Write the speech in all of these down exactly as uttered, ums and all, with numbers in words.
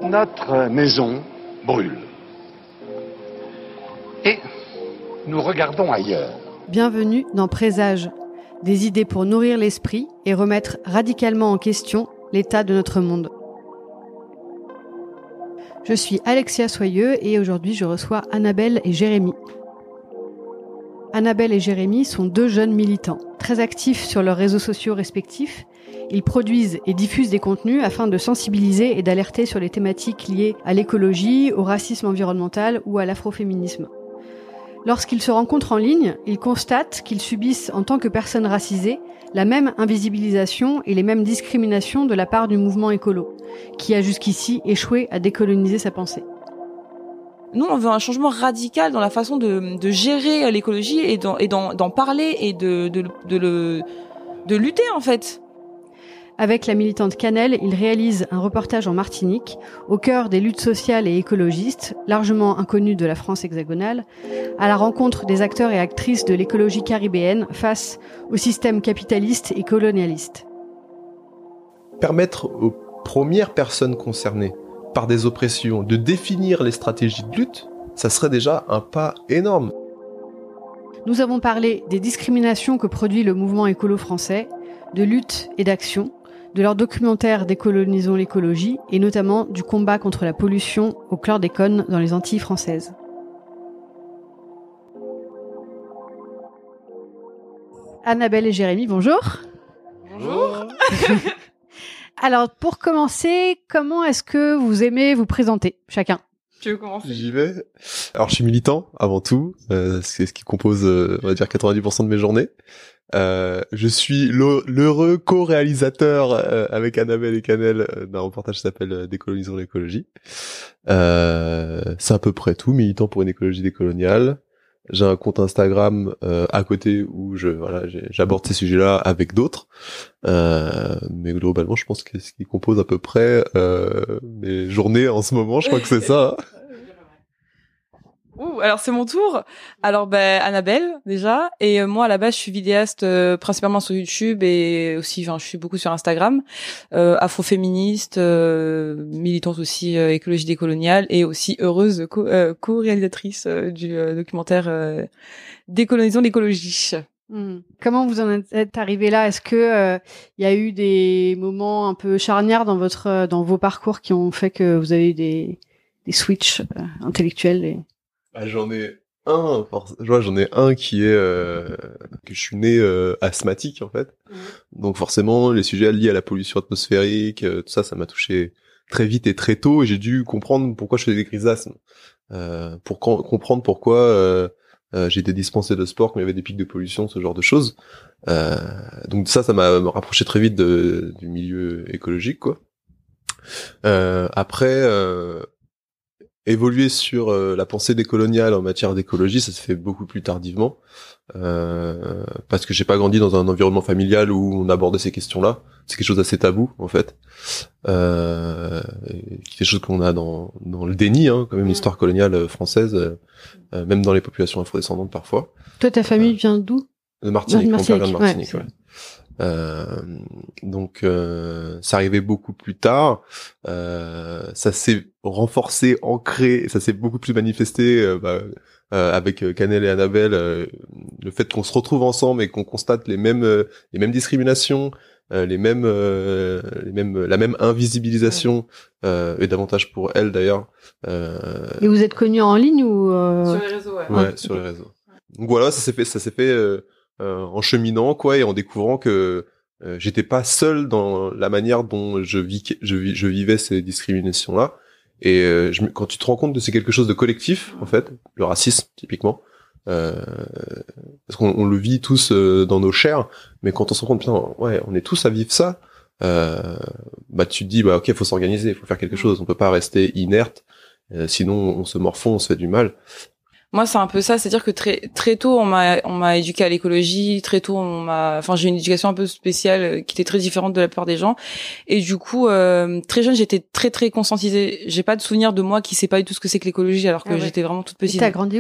Notre maison brûle. Et nous regardons ailleurs. Bienvenue dans Présage, des idées pour nourrir l'esprit et remettre radicalement en question l'état de notre monde. Je suis Alexia Soyeux et aujourd'hui je reçois Annabelle et Jérémy. Annabelle et Jérémy sont deux jeunes militants, très actifs sur leurs réseaux sociaux respectifs. Ils produisent et diffusent des contenus afin de sensibiliser et d'alerter sur les thématiques liées à l'écologie, au racisme environnemental ou à l'afroféminisme. Lorsqu'ils se rencontrent en ligne, ils constatent qu'ils subissent en tant que personnes racisées la même invisibilisation et les mêmes discriminations de la part du mouvement écolo, qui a jusqu'ici échoué à décoloniser sa pensée. Nous, on veut un changement radical dans la façon de, de gérer l'écologie et d'en, et d'en, d'en parler et de, de, de, le, de lutter, en fait. Avec la militante Cannelle, il réalise un reportage en Martinique, au cœur des luttes sociales et écologistes, largement inconnues de la France hexagonale, à la rencontre des acteurs et actrices de l'écologie caribéenne face au système capitaliste et colonialiste. Permettre aux premières personnes concernées par des oppressions de définir les stratégies de lutte, ça serait déjà un pas énorme. Nous avons parlé des discriminations que produit le mouvement écolo français, de lutte et d'action, de leur documentaire Décolonisons l'écologie et notamment du combat contre la pollution au chlordécone dans les Antilles françaises. Annabelle et Jérémy, bonjour. Bonjour. Alors, pour commencer, comment est-ce que vous aimez vous présenter, chacun ? Tu veux commencer ? J'y vais. Alors, je suis militant, avant tout. Euh, c'est ce qui compose, euh, on va dire, quatre-vingt-dix pour cent de mes journées. Euh, je suis l'heureux co-réalisateur euh, avec Annabelle et Cannelle euh, d'un reportage qui s'appelle euh, Décolonisons l'écologie. Euh, c'est à peu près tout, militant pour une écologie décoloniale. J'ai un compte Instagram euh, à côté où je voilà j'aborde ces sujets-là avec d'autres. Euh, mais globalement, je pense que ce qui compose à peu près euh, mes journées en ce moment, je crois que c'est ça. Hein. Ouh, alors c'est mon tour. Alors ben Annabelle déjà et euh, moi à la base je suis vidéaste euh, principalement sur YouTube et aussi enfin je suis beaucoup sur Instagram, euh, afroféministe, euh, militante aussi euh, écologie décoloniale et aussi heureuse co- euh, co-réalisatrice euh, du euh, documentaire euh, Décolonisons l'écologie. Mmh. Comment vous en êtes arrivé là ? Est-ce que euh, y a eu des moments un peu charnières dans votre dans vos parcours qui ont fait que vous avez eu des des switches euh, intellectuels et... Ah, j'en ai un, je vois, j'en ai un qui est euh, que je suis né euh, asthmatique en fait. Mmh. Donc forcément, les sujets liés à la pollution atmosphérique, euh, tout ça, ça m'a touché très vite et très tôt. Et j'ai dû comprendre pourquoi je faisais des crises d'asthme, euh, pour com- comprendre pourquoi euh, euh, j'étais dispensé de sport quand il y avait des pics de pollution, ce genre de choses. Euh, donc ça, ça m'a rapproché très vite de, du milieu écologique, quoi. Euh, après. Euh, Évoluer sur euh, la pensée décoloniale en matière d'écologie, ça se fait beaucoup plus tardivement, euh, parce que j'ai pas grandi dans un environnement familial où on abordait ces questions-là. C'est quelque chose d'assez tabou, en fait. Euh, quelque chose qu'on a dans, dans le déni, hein, quand même, l'histoire coloniale française, euh, même dans les populations afrodescendantes parfois. Toi, ta famille vient d'où ? De Martinique, mon père vient de Martinique, ouais. ouais. Euh, donc euh, ça arrivait beaucoup plus tard, euh, ça s'est renforcé, ancré, ça s'est beaucoup plus manifesté euh, bah, euh, avec Cannelle et Annabelle, euh, le fait qu'on se retrouve ensemble et qu'on constate les mêmes euh, les mêmes discriminations, euh, les mêmes euh, les mêmes la même invisibilisation euh, et davantage pour elles d'ailleurs. Euh, et vous êtes connus en ligne ou euh... sur les réseaux, ouais. Ouais, sur les réseaux. Donc voilà, ça s'est fait ça s'est fait euh, Euh, en cheminant quoi et en découvrant que euh, j'étais pas seul dans la manière dont je vis je, vis, je vivais ces discriminations là et euh, je, quand tu te rends compte que c'est quelque chose de collectif en fait, le racisme typiquement, euh, parce qu'on on le vit tous euh, dans nos chairs, mais quand on se rend compte putain ouais on est tous à vivre ça, euh, bah tu te dis bah ok faut s'organiser, faut faire quelque chose, on peut pas rester inerte, euh, sinon on se morfond, on se fait du mal. Moi, c'est un peu ça, c'est-à-dire que très très tôt, on m'a on m'a éduqué à l'écologie. Très tôt, on m'a, enfin, j'ai une éducation un peu spéciale qui était très différente de la plupart des gens. Et du coup, euh, très jeune, j'étais très très conscientisée. J'ai pas de souvenir de moi qui sait pas du tout ce que c'est que l'écologie, alors que ah ouais. j'étais vraiment toute petite. Et t'as grandi où ?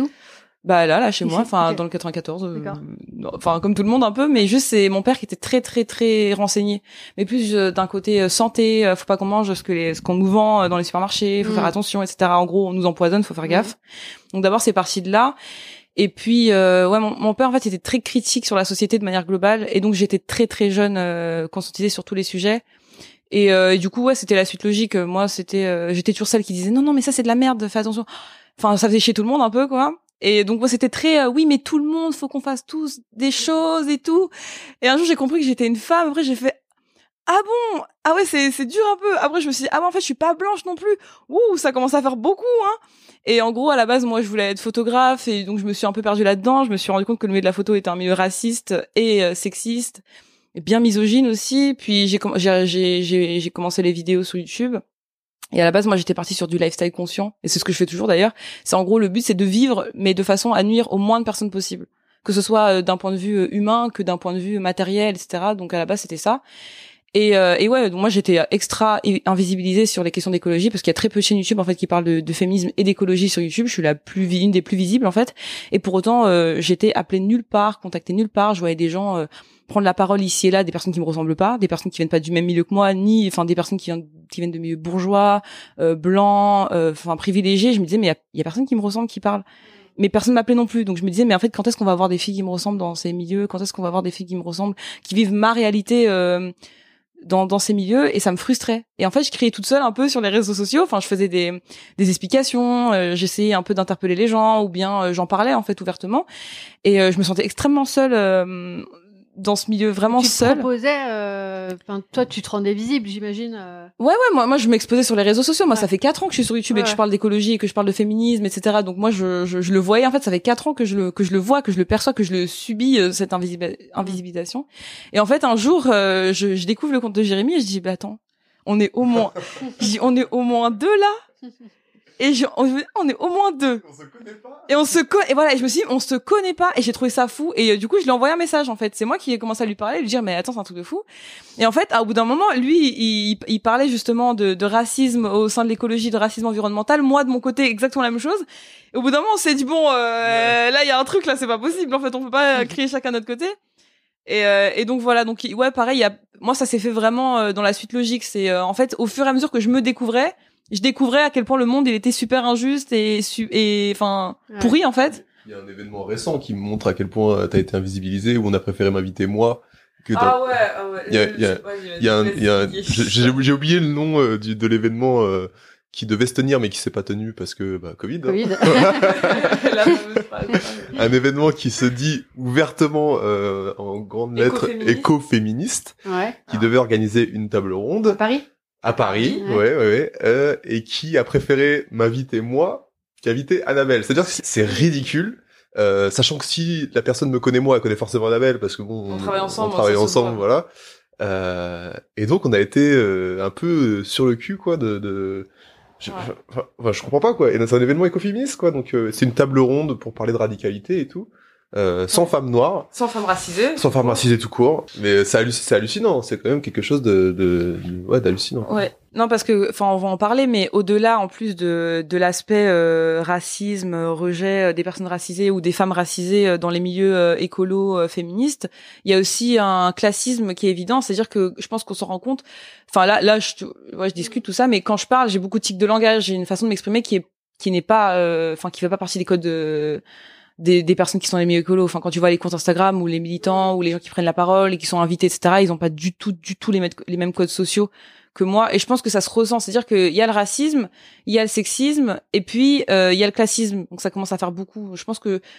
Bah là, là, chez Ici, moi, enfin okay. dans le quatre-vingt-quatorze, D'accord. enfin euh, comme tout le monde un peu, mais juste c'est mon père qui était très très très renseigné, mais plus euh, d'un côté euh, santé, euh, faut pas qu'on mange ce que les, ce qu'on nous vend euh, dans les supermarchés, faut mmh. faire attention, et cetera. En gros, on nous empoisonne, faut faire gaffe. Mmh. Donc d'abord c'est parti de là. Et puis euh, ouais, mon, mon père en fait était très critique sur la société de manière globale, et donc j'étais très très jeune euh, conscientisée sur tous les sujets. Et, euh, et du coup ouais, c'était la suite logique. Moi c'était, euh, j'étais toujours celle qui disait non non mais ça c'est de la merde, fais attention. Enfin ça faisait chier tout le monde un peu quoi. Et donc moi c'était très euh, oui mais tout le monde, faut qu'on fasse tous des choses et tout. Et un jour j'ai compris que j'étais une femme. Après j'ai fait ah bon, ah ouais c'est c'est dur un peu. Après je me suis dit ah bon en fait je suis pas blanche non plus. Ouh ça commence à faire beaucoup hein. Et en gros, à la base, moi, je voulais être photographe, et donc je me suis un peu perdue là-dedans. Je me suis rendu compte que le milieu de la photo était un milieu raciste et euh, sexiste, et bien misogyne aussi. Puis j'ai, j'ai, j'ai, j'ai, j'ai commencé les vidéos sur YouTube. Et à la base, moi, j'étais partie sur du lifestyle conscient, et c'est ce que je fais toujours d'ailleurs. C'est en gros, le but, c'est de vivre, mais de façon à nuire au moins de personnes possible. Que ce soit d'un point de vue humain, que d'un point de vue matériel, et cetera. Donc à la base, c'était ça. Et, euh, et ouais, donc moi j'étais extra invisibilisée sur les questions d'écologie, parce qu'il y a très peu de chaînes YouTube en fait qui parlent de, de féminisme et d'écologie sur YouTube. Je suis la plus une des plus visibles en fait. Et pour autant, euh, j'étais appelée nulle part, contactée nulle part. Je voyais des gens euh, prendre la parole ici et là, des personnes qui me ressemblent pas, des personnes qui viennent pas du même milieu que moi, ni enfin des personnes qui viennent qui viennent de milieux bourgeois, euh, blancs, enfin euh, privilégiés. Je me disais mais il y a, y a personne qui me ressemble qui parle. Mais personne m'appelait non plus. Donc je me disais mais en fait quand est-ce qu'on va avoir des filles qui me ressemblent dans ces milieux, quand est-ce qu'on va avoir des filles qui me ressemblent, qui vivent ma réalité euh, dans dans ces milieux, et ça me frustrait. Et en fait, je criais toute seule un peu sur les réseaux sociaux. Enfin, je faisais des des explications, euh, j'essayais un peu d'interpeller les gens, ou bien euh, j'en parlais en fait ouvertement. Et euh, je me sentais extrêmement seule euh, dans ce milieu, vraiment tu te seule. proposais, euh, enfin, toi, tu te rendais visible, j'imagine. Euh... Ouais, ouais, moi, moi, je m'exposais sur les réseaux sociaux. Moi, ouais. ça fait quatre ans que je suis sur YouTube ouais, et que ouais. je parle d'écologie et que je parle de féminisme, et cetera. Donc moi, je, je, je le voyais. En fait, ça fait quatre ans que je le, que je le vois, que je le perçois, que je le subis euh, cette invisibi- invisibilisation. Et en fait, un jour, euh, je, je découvre le compte de Jérémy et je dis, bah attends, on est au moins, je dis, on est au moins deux là. Et je, on, on est au moins deux. On se connaît pas. Et on se connaît, et voilà, et je me suis dit, on se connaît pas, et j'ai trouvé ça fou, et euh, du coup, je lui ai envoyé un message, en fait. C'est moi qui ai commencé à lui parler, lui dire, mais attends, c'est un truc de fou. Et en fait, à, au bout d'un moment, lui, il, il, il parlait justement de, de racisme au sein de l'écologie, de racisme environnemental. Moi, de mon côté, exactement la même chose. Et au bout d'un moment, on s'est dit, bon, euh, ouais. là, il y a un truc, là, c'est pas possible. En fait, on peut pas crier chacun de notre côté. Et, euh, et donc voilà, donc ouais, pareil, il y a, moi, ça s'est fait vraiment euh, dans la suite logique. C'est, euh, en fait, au fur et à mesure que je me découvrais, je découvrais à quel point le monde il était super injuste et su- et enfin ouais. pourri en fait. Il y a un événement récent qui me montre à quel point t'as été invisibilisé, où on a préféré m'inviter moi. Que ah ouais, ah ouais. Il y a, il y a, il y a, un, il y a un, j'ai, j'ai oublié le nom euh, du, de l'événement euh, qui devait se tenir mais qui s'est pas tenu parce que bah Covid. Covid. Hein. Un événement qui se dit ouvertement euh, en grandes lettres écoféministe, ouais. qui ah. devait organiser une table ronde. À Paris. À Paris, ouais, ouais, ouais, ouais euh, et qui a préféré m'inviter moi qu'inviter Annabelle. C'est-à-dire que c'est ridicule, euh, sachant que si la personne me connaît moi, elle connaît forcément Annabelle parce que bon, on, on travaille ensemble, on travaille ensemble, voilà. Euh, et donc on a été euh, un peu sur le cul, quoi, de. de je, ouais. enfin, enfin, je comprends pas, quoi. Et c'est un événement écoféministe, quoi. Donc euh, c'est une table ronde pour parler de radicalité et tout. Euh, sans ouais. femmes noires, sans femmes racisées, sans femmes racisées tout court, mais c'est, halluc- c'est hallucinant, c'est quand même quelque chose de, de, de ouais, d'hallucinant. Ouais, non parce que, enfin, on va en parler, mais au-delà, en plus de de l'aspect euh, racisme, rejet des personnes racisées ou des femmes racisées dans les milieux euh, écolos euh, féministes, il y a aussi un classisme qui est évident, c'est-à-dire que je pense qu'on s'en rend compte. Enfin là, là, je, ouais, je discute tout ça, mais quand je parle, j'ai beaucoup de tics de langage, j'ai une façon de m'exprimer qui est qui n'est pas, enfin, euh, qui fait pas partie des codes de Des, des personnes qui sont dans les milieux écolos. Enfin, quand tu vois les comptes Instagram ou les militants ou les gens qui prennent la parole et qui sont invités, et cetera, ils ont pas du tout, du tout les, mêmes, les mêmes codes sociaux que moi. Et je pense que ça se ressent. C'est-à-dire qu'il y a le racisme, il y a le sexisme, et puis euh, il y a le classisme. Donc ça commence à faire beaucoup. Je pense que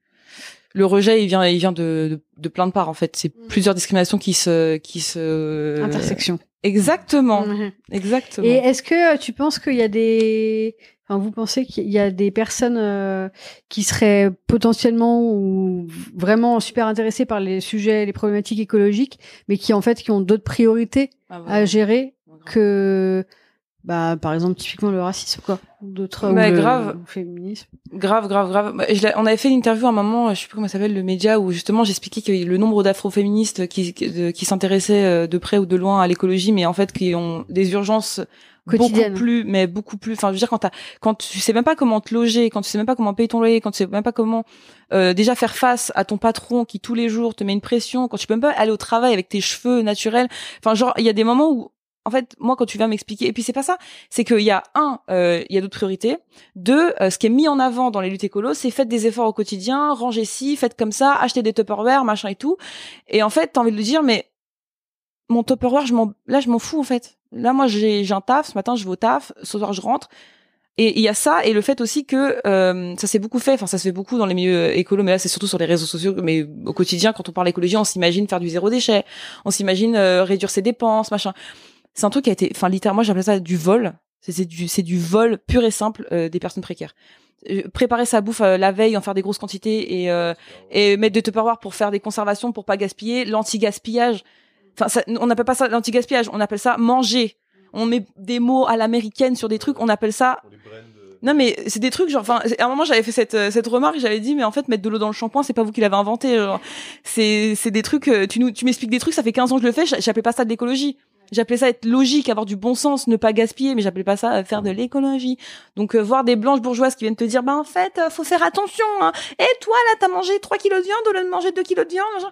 le rejet, il vient, il vient de, de, de plein de parts en fait. C'est plusieurs discriminations qui se, qui se. Intersection. Exactement. Mmh. Exactement. Et est-ce que tu penses qu'il y a des Enfin, vous pensez qu'il y a des personnes euh, qui seraient potentiellement ou vraiment super intéressées par les sujets, les problématiques écologiques, mais qui en fait qui ont d'autres priorités ah ouais. à gérer que bah par exemple typiquement le racisme quoi, d'autres bah, ou le, grave. le féminisme. Grave, grave, grave. Bah, je l'ai- on avait fait une interview à un moment, je sais plus comment ça s'appelle, le média, où justement j'expliquais que le nombre d'afroféministes qui qui, qui s'intéressaient de près ou de loin à l'écologie, mais en fait qui ont des urgences Quotidienne. beaucoup plus, mais beaucoup plus. Enfin, je veux dire, quand t'as, quand tu sais même pas comment te loger, quand tu sais même pas comment payer ton loyer, quand tu sais même pas comment euh, déjà faire face à ton patron qui tous les jours te met une pression, quand tu peux même pas aller au travail avec tes cheveux naturels. Enfin, genre, il y a des moments où, en fait, moi, quand tu viens m'expliquer, et puis c'est pas ça, c'est qu'il y a un, euh, il y a d'autres priorités. Deux, euh, ce qui est mis en avant dans les luttes écolo, c'est faites des efforts au quotidien, rangez ci, faites comme ça, achetez des Tupperware, machin et tout. Et en fait, t'as envie de lui dire, mais mon Tupperware, je m'en, là, je m'en fous, en fait. Là, moi, j'ai, j'ai un taf. Ce matin, je vais au taf. Ce soir, je rentre. Et il y a ça, et le fait aussi que euh, ça s'est beaucoup fait. Enfin, ça se fait beaucoup dans les milieux écolos, mais là, c'est surtout sur les réseaux sociaux. Mais au quotidien, quand on parle écologie, on s'imagine faire du zéro déchet. On s'imagine euh, réduire ses dépenses, machin. C'est un truc qui a été, enfin, littéralement, moi, j'appelle ça du vol. C'est, c'est du, c'est du vol pur et simple euh, des personnes précaires. Euh, préparer sa bouffe euh, la veille, en faire des grosses quantités et euh, et mettre des Tupperware pour faire des conservations, pour pas gaspiller, l'anti-gaspillage. Enfin, ça, on n'appelle pas ça l'anti-gaspillage, on appelle ça manger. On met des mots à l'américaine sur des trucs, on appelle ça. Non mais c'est des trucs genre, enfin, à un moment j'avais fait cette cette remarque, j'avais dit mais en fait mettre de l'eau dans le shampoing, c'est pas vous qui l'avez inventé. Genre. C'est c'est des trucs, tu nous tu m'expliques des trucs, ça fait quinze ans que je le fais, j'appelais pas ça de l'écologie. J'appelais ça être logique, avoir du bon sens, ne pas gaspiller, mais j'appelais pas ça faire de l'écologie. Donc euh, voir des blanches bourgeoises qui viennent te dire bah en fait euh, faut faire attention. Hein. Et toi là t'as mangé trois kilos de viande au lieu de manger deux kilos de viande. Genre.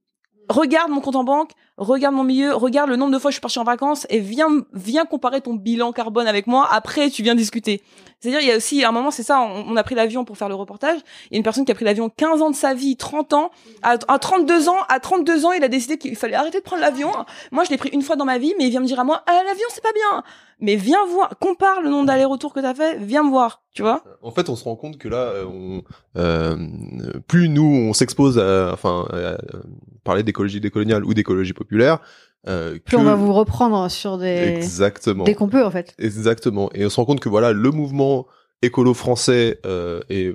Regarde mon compte en banque, regarde mon milieu, regarde le nombre de fois que je suis partie en vacances et viens viens comparer ton bilan carbone avec moi. Après, tu viens discuter. C'est-à-dire, il y a aussi, à un moment, c'est ça, on, on a pris l'avion pour faire le reportage. Il y a une personne qui a pris l'avion quinze ans de sa vie, trente ans. À, à trente-deux ans, à trente-deux ans, il a décidé qu'il fallait arrêter de prendre l'avion. Moi, je l'ai pris une fois dans ma vie, mais il vient me dire à moi, ah, l'avion, c'est pas bien. Mais viens voir, compare le nombre d'allers-retours que t'as fait, viens me voir, tu vois. En fait, on se rend compte que là, on, euh, plus nous, on s'expose à, enfin, à, à parler d'écologie décoloniale ou d'écologie populaire, euh, Puis que... on va vous reprendre sur des... Exactement. Dès qu'on peut, en fait. Exactement. Et on se rend compte que voilà, le mouvement écolo français euh, et euh,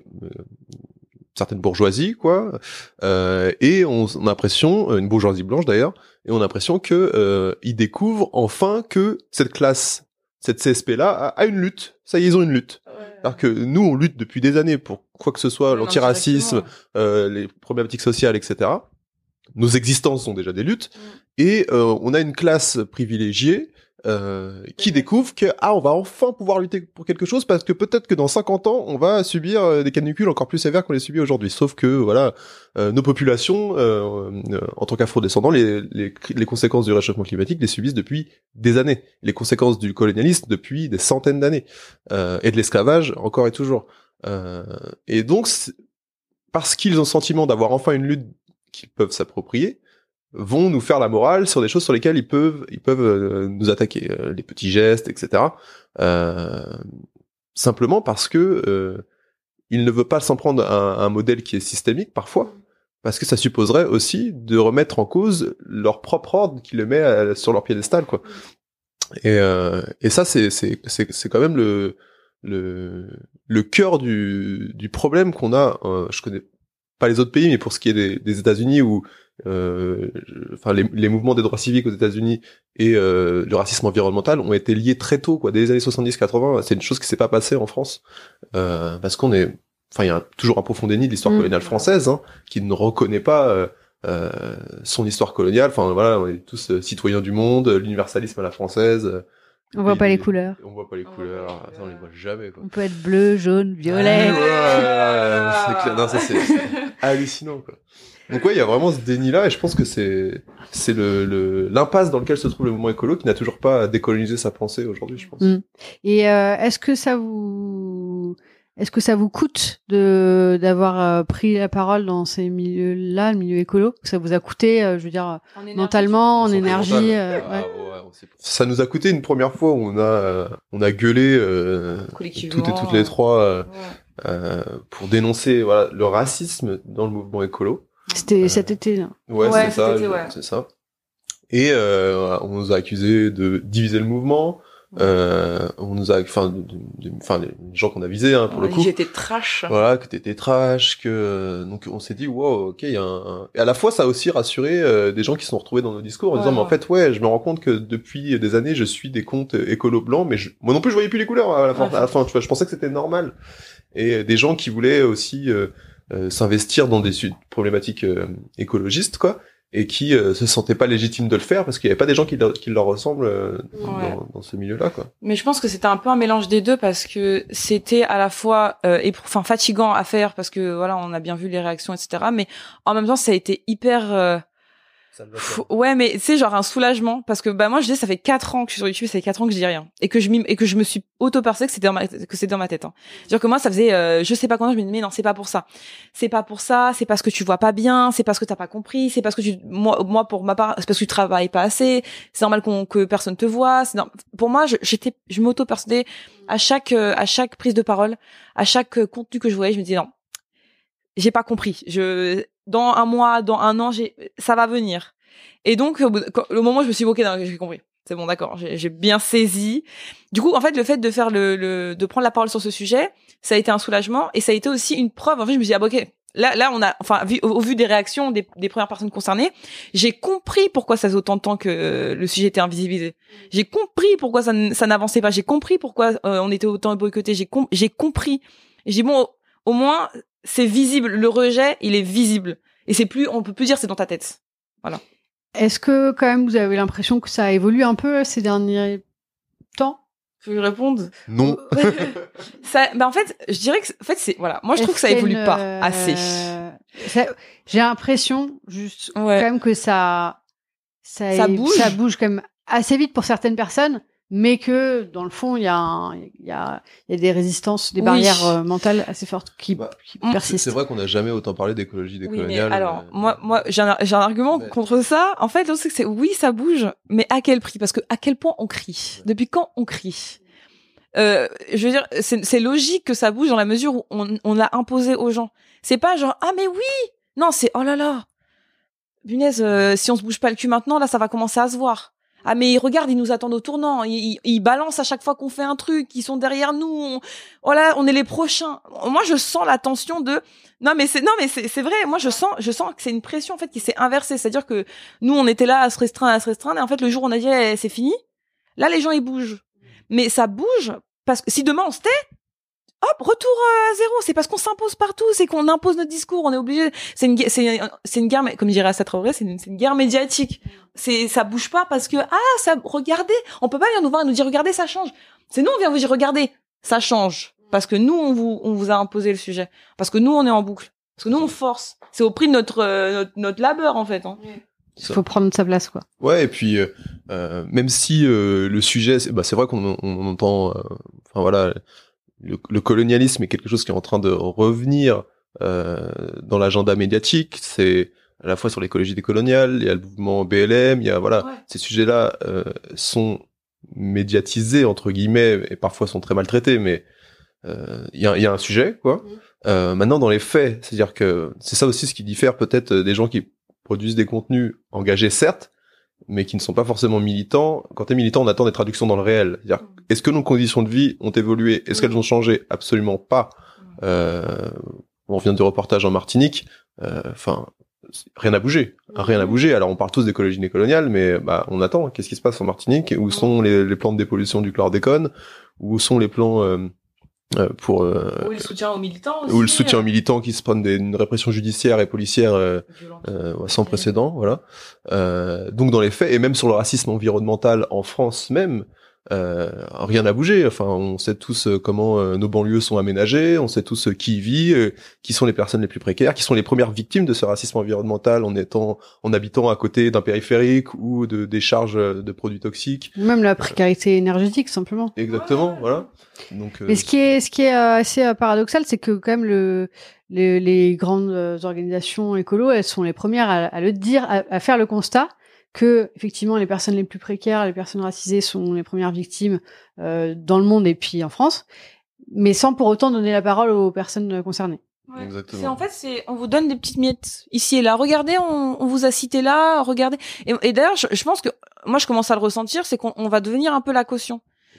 certaines bourgeoisies, quoi, euh, et on, on a l'impression, une bourgeoisie blanche d'ailleurs, et on a l'impression que euh, ils découvrent enfin que cette classe, cette C S P-là a, a une lutte. Ça y est, ils ont une lutte. Ouais. Alors que nous, on lutte depuis des années pour quoi que ce soit, ouais, l'antiracisme, euh, les problématiques sociales, et cetera. Nos existences sont déjà des luttes, mm. et euh, on a une classe privilégiée euh, qui découvre que ah on va enfin pouvoir lutter pour quelque chose parce que peut-être que dans cinquante ans on va subir euh, des canicules encore plus sévères qu'on les subit aujourd'hui. Sauf que voilà, euh, nos populations euh, euh, en tant qu'afro-descendants, les, les les conséquences du réchauffement climatique les subissent depuis des années. Les conséquences du colonialisme depuis des centaines d'années euh, et de l'esclavage encore et toujours. Euh, et donc parce qu'ils ont le sentiment d'avoir enfin une lutte qu'ils peuvent s'approprier, vont nous faire la morale sur des choses sur lesquelles ils peuvent ils peuvent euh, nous attaquer, euh, les petits gestes, et cetera. Euh, simplement parce que euh, ils ne veulent pas s'en prendre à un, un modèle qui est systémique parfois, parce que ça supposerait aussi de remettre en cause leur propre ordre qui le met à, sur leur piédestal, quoi. Et euh, et ça c'est c'est c'est c'est quand même le le le cœur du du problème qu'on a. Euh, je connais pas les autres pays, mais pour ce qui est des, des États-Unis où euh, enfin les, les mouvements des droits civiques aux États-Unis et euh, le racisme environnemental ont été liés très tôt, quoi, dès les années soixante-dix quatre-vingts. C'est une chose qui s'est pas passée en France euh, parce qu'on est, enfin il y a toujours un profond déni de l'histoire mmh. coloniale française, hein, qui ne reconnaît pas euh, euh, son histoire coloniale. Enfin voilà, on est tous euh, citoyens du monde, l'universalisme à la française. Euh, on voit pas les couleurs. On voit pas les couleurs. Ça, on les voit jamais, quoi. On peut être bleu, jaune, violet. Ah, ouais, ouais, c'est clair. Non, ça c'est, c'est hallucinant, quoi. Donc ouais, il y a vraiment ce déni-là, et je pense que c'est c'est le, le l'impasse dans lequel se trouve le mouvement écolo qui n'a toujours pas décolonisé sa pensée aujourd'hui, je pense. Mmh. Et euh, est-ce que ça vous est-ce que ça vous coûte de d'avoir euh, pris la parole dans ces milieux-là, le milieu écolo? Ça vous a coûté, euh, je veux dire, en énergie, mentalement, en énergie. Euh, ah, ouais. Ouais, on sait pas. Ça nous a coûté une première fois où on a euh, on a gueulé euh, toutes et toutes les trois euh, ouais. euh, pour dénoncer voilà le racisme dans le mouvement écolo. C'était euh, cet été, là. Ouais, ouais c'est ça, été, ouais. c'est ça. Et euh, on nous a accusé de diviser le mouvement, Euh, on nous a, enfin, enfin les gens qu'on a visés hein, pour ouais, le coup. J'étais trash. Voilà, que t'étais trash, que donc on s'est dit wow, ok, il y a un. Et à la fois ça a aussi rassuré euh, des gens qui se sont retrouvés dans nos discours en ouais, disant ouais. mais en fait ouais, je me rends compte que depuis des années je suis des comptes écolo blancs, mais je... moi non plus je voyais plus les couleurs à la fin. Ouais. À la fin, tu vois, je pensais que c'était normal. Et des gens qui voulaient aussi euh, euh, s'investir dans des su- problématiques euh, écologistes quoi. Et qui euh, se sentaient pas légitimes de le faire parce qu'il y avait pas des gens qui leur, qui leur ressemblent euh, ouais. dans, dans ce milieu-là, quoi. Mais je pense que c'était un peu un mélange des deux parce que c'était à la fois, euh, épr- enfin fatigant à faire parce que voilà, on a bien vu les réactions, et cetera. Mais en même temps, ça a été hyper. Euh... Ça Pff, ouais, mais c'est genre un soulagement parce que bah moi je dis ça fait quatre ans que je suis sur YouTube, ça fait quatre ans que je dis rien et que je m'y- et que je me suis auto-persuadée que c'était dans ma que c'était dans ma tête. Hein. C'est-à-dire que moi ça faisait euh, je sais pas combien je me dis mais non, c'est pas pour ça. C'est pas pour ça, c'est parce que tu vois pas bien, c'est parce que t'as pas compris, c'est parce que tu moi moi pour ma part, c'est parce que tu travailles pas assez, c'est normal qu'on que personne te voit, c'est norm... pour moi je, j'étais je m'auto-persuadais à chaque euh, à chaque prise de parole, à chaque euh, contenu que je voyais, je me disais non. J'ai pas compris. Je dans un mois, dans un an, j'ai ça va venir. Et donc, au, quand, le moment où je me suis dit, ok, non, j'ai compris. C'est bon, d'accord, j'ai, j'ai bien saisi. Du coup, en fait, le fait de faire le, le, de prendre la parole sur ce sujet, ça a été un soulagement et ça a été aussi une preuve. En fait, je me suis dit, ah, bah, ok. Là, là, on a, enfin, vu, au, au vu des réactions des, des premières personnes concernées, j'ai compris pourquoi ça faisait autant de temps que euh, le sujet était invisibilisé. J'ai compris pourquoi ça, n- ça n'avançait pas. J'ai compris pourquoi euh, on était autant boycottés. J'ai, com- j'ai compris. Et j'ai dit, bon, au, au moins, c'est visible. Le rejet, il est visible. Et c'est plus, on peut plus dire c'est dans ta tête. Voilà. Est-ce que quand même vous avez l'impression que ça a évolué un peu ces derniers temps? Faut que je réponde. Non. Ça, bah en fait, je dirais que, en fait, c'est, voilà. Moi, je Est-ce trouve que ça qu'il y a évolue une, pas euh, assez. ça- j'ai l'impression, juste, Ouais. quand même que ça, ça, Ça est- bouge. ça bouge quand même assez vite pour certaines personnes, mais que, dans le fond, il y a un- il y a, il y a des résistances, des Oui. barrières euh, mentales assez fortes qui, Bah, qui Mm. persistent. C'est vrai qu'on n'a jamais autant parlé d'écologie Oui, mais décoloniale. alors, mais- moi, moi, j'ai un, j'ai un argument Mais- contre ça. En fait, c'est que c'est, oui, ça bouge, mais à quel prix? Parce que à quel point on crie? Depuis quand on crie? Euh, je veux dire, c'est, c'est logique que ça bouge dans la mesure où on, on l'a imposé aux gens. C'est pas genre, ah, mais oui! Non, c'est, oh là là! Punaise, euh, si on se bouge pas le cul maintenant, là, ça va commencer à se voir. Ah, mais regarde, ils nous attendent au tournant. Ils, ils, ils balancent à chaque fois qu'on fait un truc. Ils sont derrière nous. On, oh là, on est les prochains. Moi, je sens la tension de, non, mais c'est, non, mais c'est, c'est vrai. Moi, je sens, je sens que c'est une pression, en fait, qui s'est inversée. C'est-à-dire que nous, on était là à se restreindre, à se restreindre. Et en fait, le jour où on a dit, eh, c'est fini. Là, les gens, ils bougent. Mais ça bouge parce que si demain on se tait, hop, retour à zéro. C'est parce qu'on s'impose partout, c'est qu'on impose notre discours, on est obligé. C'est une, c'est, c'est une guerre, comme dirait Assa Traoré, c'est une, c'est une guerre médiatique. C'est, ça bouge pas parce que, ah, ça, regardez, on peut pas venir nous voir et nous dire, regardez, ça change. C'est nous, on vient vous dire, regardez, ça change. Parce que nous, on vous, on vous a imposé le sujet. Parce que nous, on est en boucle. Parce que nous, on force. C'est au prix de notre, euh, notre, notre labeur, en fait, hein. Il faut prendre sa place, quoi. Ouais, et puis euh, euh, même si euh, le sujet, c'est, bah, c'est vrai qu'on on, on entend, euh, enfin voilà, le, le colonialisme est quelque chose qui est en train de revenir euh, dans l'agenda médiatique. C'est à la fois sur l'écologie décoloniale, il y a le mouvement B L M, il y a voilà, Ouais. ces sujets-là euh, sont médiatisés entre guillemets et parfois sont très maltraités, mais euh, il y, a, il y a un sujet quoi. Mmh. Euh, maintenant dans les faits, c'est-à-dire que c'est ça aussi ce qui diffère peut-être des gens qui produisent des contenus engagés certes, mais qui ne sont pas forcément militants. Quand t'es militant, on attend des traductions dans le réel. C'est-à-dire, est-ce que nos conditions de vie ont évolué? Est-ce qu'elles ont changé? Absolument pas. Euh, on vient du reportage en Martinique. Enfin, euh, rien n'a bougé. Rien n'a bougé. Alors, on parle tous d'écologie décoloniale, mais bah, on attend. Qu'est-ce qui se passe en Martinique? Où sont les, les plans de dépollution du chlordécone? Où sont les plans euh, euh, pour euh, Ou le soutien aux militants aussi. ou le soutien aux militants qui se prennent des, une répression judiciaire et policière euh, euh, sans précédent, voilà. Euh, donc dans les faits, et même sur le racisme environnemental en France même, euh, rien n'a bougé. Enfin, on sait tous euh, comment euh, nos banlieues sont aménagées, on sait tous euh, qui y vit, euh, qui sont les personnes les plus précaires, qui sont les premières victimes de ce racisme environnemental en étant, en habitant à côté d'un périphérique ou de décharges de produits toxiques. Même la précarité énergétique, simplement. Exactement, voilà. Donc, euh, Mais ce qui est, ce qui est euh, assez euh, paradoxal, c'est que quand même le, les, les grandes euh, organisations écolo, elles sont les premières à, à le dire, à, à faire le constat que effectivement les personnes les plus précaires, les personnes racisées sont les premières victimes euh, dans le monde et puis en France, mais sans pour autant donner la parole aux personnes concernées. Ouais. Exactement. C'est en fait, c'est on vous donne des petites miettes ici et là. Regardez, on, on vous a cité là. Regardez. Et, et d'ailleurs, je, je pense que moi, je commence à le ressentir, c'est qu'on on va devenir un peu la caution.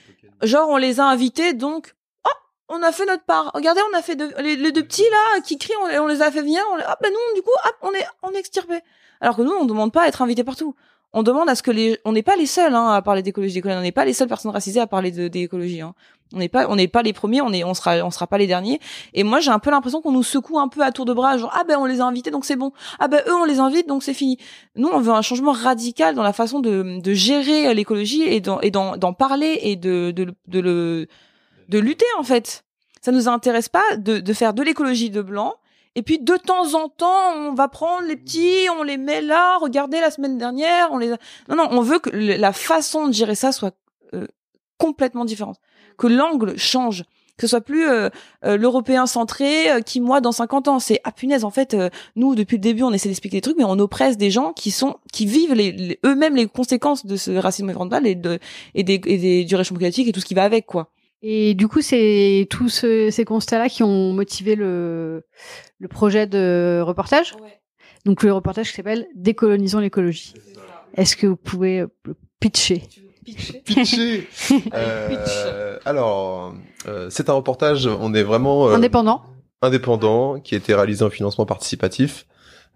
genre on les a invités, donc oh, on a fait notre part. Regardez, on a fait de, les, les deux petits là qui crient, on, on les a fait venir. On les, ah ben nous, du coup, hop, on est on est extirpé. Alors que nous, on demande pas à être invités partout. On demande à ce que les, on n'est pas les seuls hein, à parler d'écologie. On n'est pas les seules personnes racisées à parler de d'écologie. Hein. On n'est pas, on n'est pas les premiers. On est, on sera, on sera pas les derniers. Et moi, j'ai un peu l'impression qu'on nous secoue un peu à tour de bras, genre ah ben on les a invités donc c'est bon. Ah ben eux on les invite donc c'est fini. Nous, on veut un changement radical dans la façon de de gérer l'écologie et d'en et d'en, d'en parler et de de de le de lutter en fait. Ça nous intéresse pas de de faire de l'écologie de blanc. Et puis de temps en temps, on va prendre les petits, on les met là. Regardez la semaine dernière, on les a... non non, on veut que le, la façon de gérer ça soit euh, complètement différente, que l'angle change, que ce soit plus euh, euh, l'européen centré euh, qui moi dans cinquante ans c'est ah punaise en fait euh, nous depuis le début on essaie d'expliquer des trucs mais on oppresse des gens qui sont qui vivent les, les, eux-mêmes les conséquences de ce racisme environnemental et de et des et des du réchauffement climatique et tout ce qui va avec quoi. Et du coup, c'est tous ce, ces constats-là qui ont motivé le, le projet de reportage. Ouais. Donc, le reportage qui s'appelle « Décolonisons l'écologie ». Est-ce que vous pouvez pitcher Pitcher, pitcher. euh, Alors, euh, c'est un reportage, on est vraiment... Euh, indépendant. Indépendant, qui a été réalisé en financement participatif,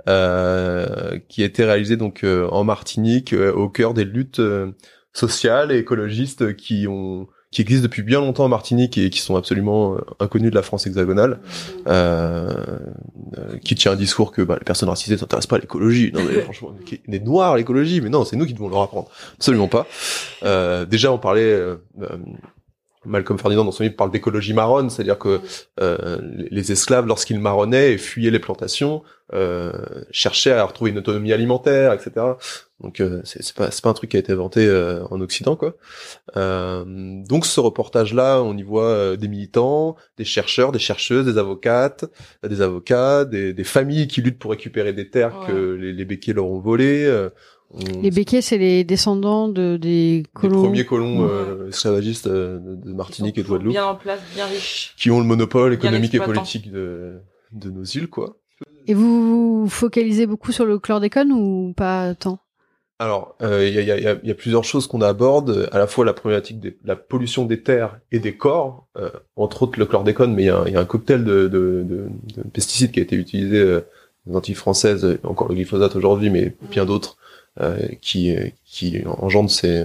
euh, qui a été réalisé donc euh, en Martinique, euh, au cœur des luttes euh, sociales et écologistes qui ont... qui existent depuis bien longtemps en Martinique et qui sont absolument euh, inconnus de la France hexagonale, euh, euh, qui tient un discours que bah, les personnes racisées ne s'intéressent pas à l'écologie. Non, mais franchement, des noirs à l'écologie, mais non, c'est nous qui devons leur apprendre. Absolument pas. Euh, déjà, on parlait... Euh, euh, Malcolm Ferdinand dans son livre parle d'écologie marronne, c'est-à-dire que euh, les esclaves, lorsqu'ils marronnaient et fuyaient les plantations, euh, cherchaient à retrouver une autonomie alimentaire, et cetera. Donc euh, c'est, c'est pas c'est pas un truc qui a été inventé euh, en Occident, quoi. Euh, donc ce reportage-là, on y voit euh, des militants, des chercheurs, des chercheuses, des avocates, euh, des avocats, des, des familles qui luttent pour récupérer des terres ouais. que les, les béquets leur ont volées. Euh, On... Les béquets, c'est les descendants de des colons, les premiers colons ouais. euh, esclavagistes euh, de, de Martinique et de Guadeloupe, bien en place, bien riches, qui ont le monopole économique et politique de de nos îles, quoi. Et vous vous focalisez beaucoup sur le chlordécone ou pas tant? Alors, il euh, y, a, y, a, y a plusieurs choses qu'on aborde, à la fois la problématique de la pollution des terres et des corps, euh, entre autres le chlordécone, mais il y a, y a un cocktail de, de, de, de pesticides qui a été utilisé euh, dans les Antilles françaises, encore le glyphosate aujourd'hui, mais bien d'autres. Euh, qui qui engendre ces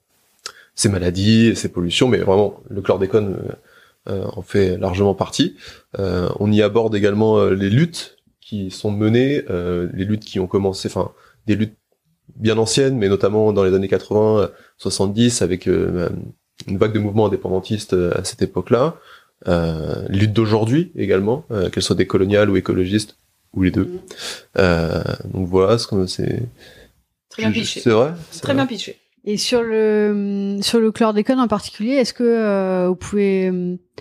ces maladies, ces pollutions, mais vraiment le chlordécone euh, en fait largement partie. Euh, on y aborde également euh, les luttes qui sont menées, euh, les luttes qui ont commencé, enfin des luttes bien anciennes, mais notamment dans les années quatre-vingts, soixante-dix, avec euh, une vague de mouvements indépendantistes à cette époque-là. Euh, les luttes d'aujourd'hui également, euh, qu'elles soient décoloniales ou écologistes, ou les deux. Mmh. Euh, donc voilà, ce que c'est. Très bien pitché. C'est vrai. C'est Très vrai. bien pitché. Et sur le sur le chlordécone en particulier, est-ce que euh, vous pouvez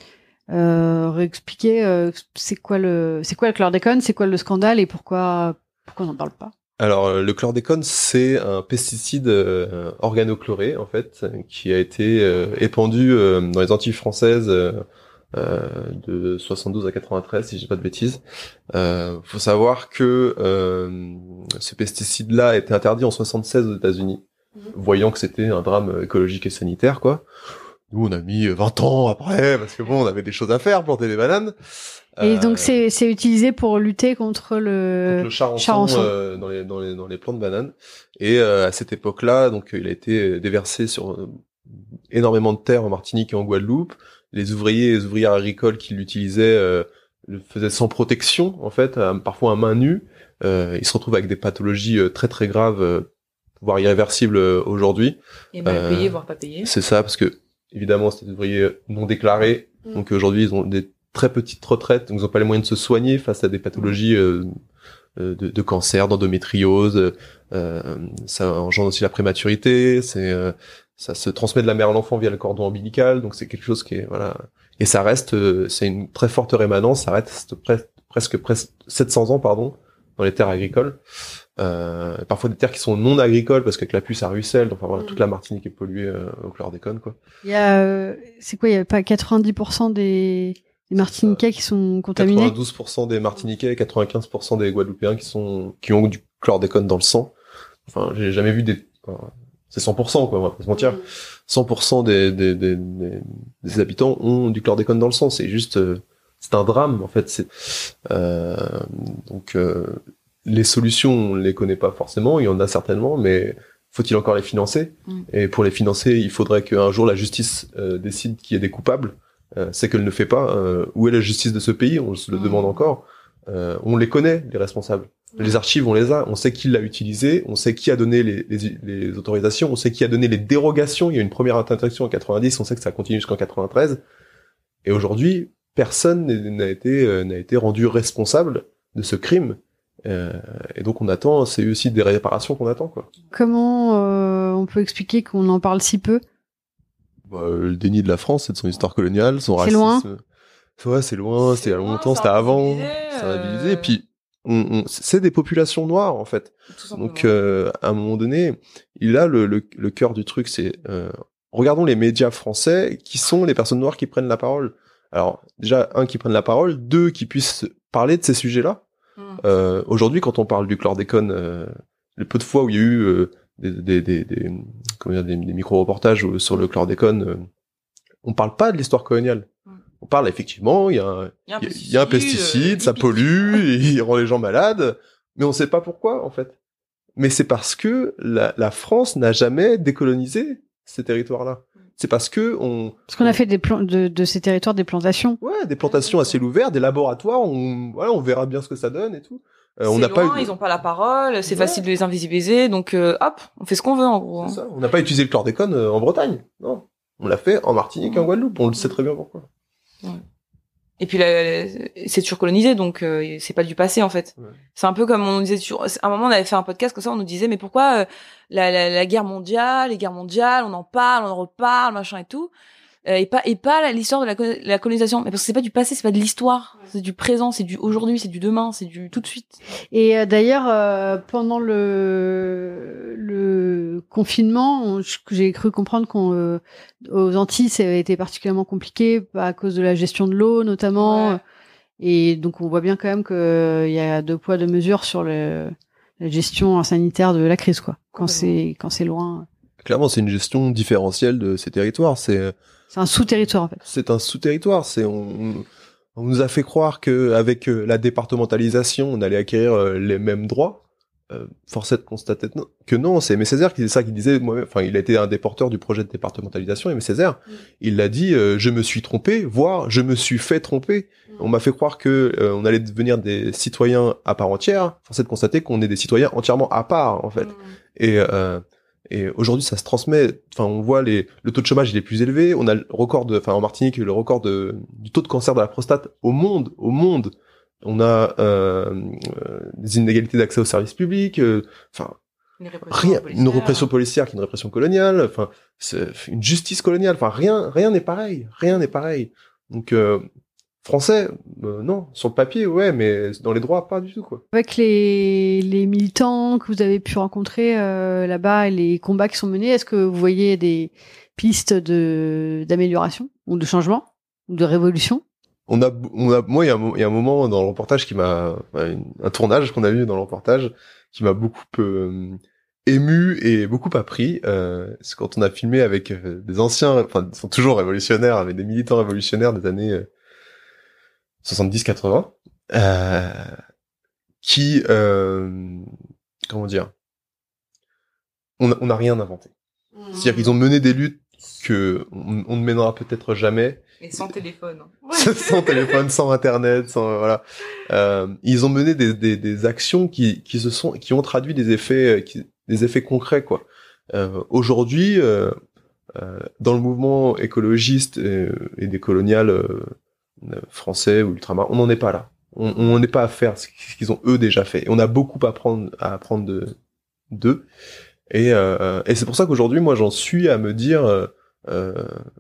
euh, réexpliquer euh, c'est quoi le c'est quoi le chlordécone, c'est quoi le scandale et pourquoi pourquoi on n'en parle pas? Alors le chlordécone, c'est un pesticide euh, organochloré en fait, qui a été euh, épandu euh, dans les Antilles françaises. Euh, Euh, de soixante-douze à quatre-vingt-treize si j'ai pas de bêtises. Euh, faut savoir que euh, ce pesticide-là a été interdit en soixante-seize aux États-Unis, mmh. voyant que c'était un drame écologique et sanitaire, quoi. Nous, on a mis vingt ans après, parce que bon, on avait des choses à faire, planter des bananes. Et euh, donc c'est c'est utilisé pour lutter contre le, contre le charançon, charançon. Euh, dans les dans les dans les plants de bananes. Et euh, à cette époque-là, donc il a été déversé sur euh, énormément de terres en Martinique et en Guadeloupe. Les ouvriers et les ouvrières agricoles qui l'utilisaient euh, le faisaient sans protection, en fait, à, parfois à main nue. Euh, ils se retrouvent avec des pathologies euh, très très graves, euh, voire irréversibles euh, aujourd'hui. Et mal euh, payés, voire pas payés. C'est ça, parce que évidemment, c'est des ouvriers non déclarés. Mmh. Donc aujourd'hui, ils ont des très petites retraites, donc ils n'ont pas les moyens de se soigner face à des pathologies euh, de, de cancer, d'endométriose. Euh, ça engendre aussi la prématurité. C'est euh, ça se transmet de la mère à l'enfant via le cordon ombilical, donc c'est quelque chose qui est voilà, et ça reste, euh, c'est une très forte rémanence, ça reste pre- presque presque sept cents ans pardon dans les terres agricoles, euh, parfois des terres qui sont non agricoles parce qu'avec la pluie ça ruisselle, donc enfin voilà, mmh. toute la Martinique est polluée euh, au chlordécone quoi. Il y a, euh, c'est quoi, il y a pas quatre-vingt-dix pour cent des des Martiniquais qui sont contaminés. quatre-vingt-douze pour cent des Martiniquais, quatre-vingt-quinze pour cent des Guadeloupéens qui sont qui ont du chlordécone dans le sang. Enfin, j'ai jamais vu des enfin, c'est cent pour cent quoi, on va pas se mentir. cent pour cent des des des des, des habitants ont du chlordécone dans le sang, c'est juste euh, c'est un drame en fait, c'est euh, donc euh, les solutions on les connaît pas forcément, il y en a certainement, mais faut-il encore les financer? Mm. Et pour les financer, il faudrait qu'un jour la justice euh, décide qu'il y ait des coupables. Euh, c'est qu'elle ne fait pas. Euh, où est la justice de ce pays? On se le mm. demande encore. Euh, on les connaît, les responsables. Mm. Les archives, on les a. On sait qui l'a utilisé. On sait qui a donné les, les, les autorisations. On sait qui a donné les dérogations. Il y a une première interdiction en quatre-vingt-dix. On sait que ça continue jusqu'en quatre-vingt-treize. Et aujourd'hui, personne n'a été euh, n'a été rendu responsable de ce crime. Euh, et donc on attend, c'est aussi des réparations qu'on attend quoi. Comment euh, on peut expliquer qu'on en parle si peu? Bah, le déni de la France, c'est de son histoire coloniale, son c'est racisme. Loin. Ouais, c'est loin, c'est il y a longtemps, c'était avant, c'est invisibilisé. Et puis on, on, c'est des populations noires en fait. Donc euh, à un moment donné, il a le, le, le cœur du truc, c'est euh, regardons les médias français, qui sont les personnes noires qui prennent la parole. Alors déjà un qui prennent la parole, deux qui puissent parler de ces sujets-là. Euh, aujourd'hui, quand on parle du chlordécone, euh, le peu de fois où il y a eu euh, des, des, des, des, comment dire, des, des micro-reportages sur le chlordécone, euh, on parle pas de l'histoire coloniale. On parle effectivement, il y a un, il y a un pesticide, y a un pesticide euh, ça pollue, et il rend les gens malades, mais on sait pas pourquoi en fait. Mais c'est parce que la, la France n'a jamais décolonisé ces territoires-là. C'est parce que on parce qu'on on, a fait des plans de, de ces territoires des plantations. Ouais, des plantations à ciel ouvert, des laboratoires. On voilà, on verra bien ce que ça donne et tout. Euh, on n'a pas. Eu... Ils ont pas la parole. C'est ouais. facile de les invisibiliser. Donc euh, hop, on fait ce qu'on veut en gros. C'est ça. On n'a pas utilisé le chlordécone euh, en Bretagne. Non, on l'a fait en Martinique et en Guadeloupe. On le sait très bien pourquoi. Ouais. Et puis là, c'est toujours colonisé, donc euh, c'est pas du passé en fait. Ouais. C'est un peu comme on nous disait sur. À un moment, on avait fait un podcast comme ça, on nous disait mais pourquoi euh, la, la, la guerre mondiale, les guerres mondiales, on en parle, on en reparle, machin et tout, euh, et pas et pas l'histoire de la, la colonisation. Mais parce que c'est pas du passé, c'est pas de l'histoire, ouais. c'est du présent, c'est du aujourd'hui, c'est du demain, c'est du tout de suite. Et euh, d'ailleurs, euh, pendant le le confinement, on, j'ai cru comprendre qu'on euh, aux Antilles, ça a été particulièrement compliqué à cause de la gestion de l'eau, notamment. Ouais. Et donc, on voit bien quand même qu'il euh, y a deux poids, deux mesures sur le, la gestion sanitaire de la crise, quoi. Quand c'est, quand c'est loin. Clairement, c'est une gestion différentielle de ces territoires. C'est, c'est un sous-territoire, en fait. C'est un sous-territoire. C'est, on, on nous a fait croire que avec la départementalisation, on allait acquérir les mêmes droits. Euh, force est de constater que non, c'est Aimé Césaire qui disait ça, qui disait moi-même, enfin il a été un des porteurs du projet de départementalisation, Aimé Césaire, mmh. il l'a dit, euh, je me suis trompé, voire je me suis fait tromper, mmh. on m'a fait croire que euh, on allait devenir des citoyens à part entière, force est de constater qu'on est des citoyens entièrement à part en fait, mmh. et euh, et aujourd'hui ça se transmet, enfin on voit les le taux de chômage il est plus élevé, on a le record de, enfin en Martinique le record de du taux de cancer de la prostate au monde, au monde. On a euh, euh, des inégalités d'accès aux services publics, enfin euh, rien, une répression policière qui est une répression coloniale, enfin c'est une justice coloniale, enfin rien, rien n'est pareil, rien n'est pareil. Donc euh, français, euh, non, sur le papier, ouais, mais dans les droits, pas du tout quoi. Avec les les militants que vous avez pu rencontrer euh, là-bas et les combats qui sont menés, est-ce que vous voyez des pistes de d'amélioration ou de changement ou de révolution? On a, on a, moi, il y a un, il y a un moment dans le reportage qui m'a, un tournage qu'on a eu dans le reportage qui m'a beaucoup euh, ému et beaucoup appris. Euh, c'est quand on a filmé avec euh, des anciens, enfin, ils sont toujours révolutionnaires, avec des militants révolutionnaires des années euh, soixante-dix quatre-vingts, euh, qui, euh, comment dire, on, on n'a rien inventé. Mmh. C'est-à-dire qu'ils ont mené des luttes que on, on ne mènera peut-être jamais. Et sans téléphone. Sans téléphone, sans internet, sans voilà. Euh, ils ont mené des, des, des actions qui, qui se sont, qui ont traduit des effets, qui, des effets concrets quoi. Euh, aujourd'hui, euh, euh, dans le mouvement écologiste et, et décolonial euh, français ou ultramar, on n'en est pas là. On n'est pas à faire ce qu'ils ont eux déjà fait. Et on a beaucoup à apprendre, à apprendre de d'eux. Et, euh, et c'est pour ça qu'aujourd'hui, moi, j'en suis à me dire. Euh, euh,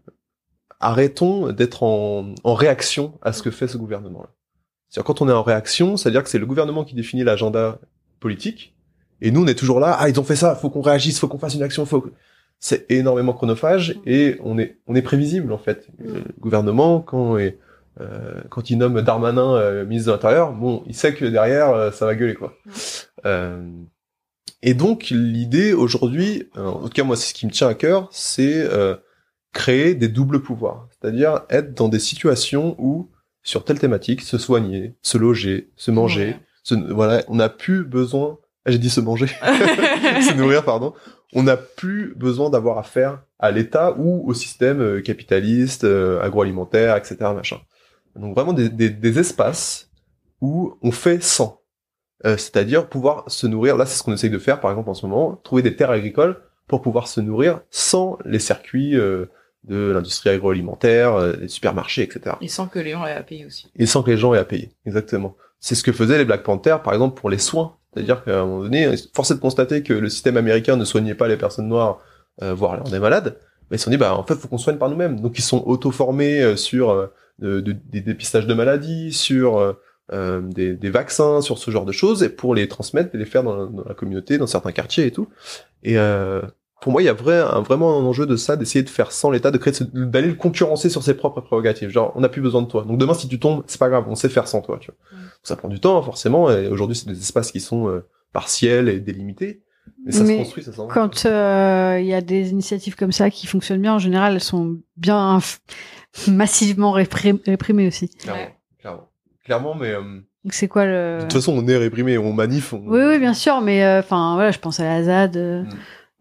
arrêtons d'être en, en réaction à ce que fait ce gouvernement-là. C'est-à-dire quand on est en réaction, c'est-à-dire que c'est le gouvernement qui définit l'agenda politique, et nous on est toujours là, ah ils ont fait ça, faut qu'on réagisse, faut qu'on fasse une action, faut que... C'est énormément chronophage, et on est on est prévisible en fait. Le gouvernement, quand, est, euh, quand il nomme Darmanin euh, ministre de l'Intérieur, bon, il sait que derrière, euh, ça va gueuler quoi. Euh, Et donc l'idée aujourd'hui, euh, en tout cas moi c'est ce qui me tient à cœur, c'est euh, créer des doubles pouvoirs, c'est-à-dire être dans des situations où sur telle thématique, se soigner, se loger, se manger, Ouais. se, voilà, on n'a plus besoin. Ah, j'ai dit se manger, se nourrir, pardon. On n'a plus besoin d'avoir affaire à l'État ou au système euh, capitaliste, euh, agroalimentaire, et cetera. Machin. Donc vraiment des, des, des espaces où on fait sans, euh, c'est-à-dire pouvoir se nourrir. Là, c'est ce qu'on essaye de faire, par exemple en ce moment, trouver des terres agricoles pour pouvoir se nourrir sans les circuits euh, de l'industrie agroalimentaire, euh, les supermarchés, et cetera. Et sans que les gens aient à payer aussi. Et sans que les gens aient à payer, exactement. C'est ce que faisaient les Black Panthers, par exemple, pour les soins. C'est-à-dire qu'à un moment donné, force est de constater que le système américain ne soignait pas les personnes noires, euh, voire les rendait malades. Mais ils se sont dit, bah, en fait, faut qu'on soigne par nous-mêmes. Donc, ils sont auto-formés euh, sur euh, de, de, des dépistages de maladies, sur euh, des, des vaccins, sur ce genre de choses, et pour les transmettre et les faire dans la, dans la communauté, dans certains quartiers et tout. Et euh, pour moi, il y a vrai, un, vraiment un enjeu de ça, d'essayer de faire sans l'État, de créer, d'aller le concurrencer sur ses propres prérogatives. Genre, on n'a plus besoin de toi. Donc demain, si tu tombes, c'est pas grave, on sait faire sans toi, tu vois. Mm. Ça prend du temps, forcément, et aujourd'hui, c'est des espaces qui sont euh, partiels et délimités. Mais ça mais se construit, ça s'en va. Quand il euh, y a des initiatives comme ça qui fonctionnent bien, en général, elles sont bien massivement réprim- réprimées aussi. Clairement, Ouais. clairement. Clairement, mais... Euh... Donc c'est quoi le... De toute façon, on est réprimé, on manif. On... Oui, oui, bien sûr, mais enfin, euh, voilà, je pense à la Z A D euh, mm.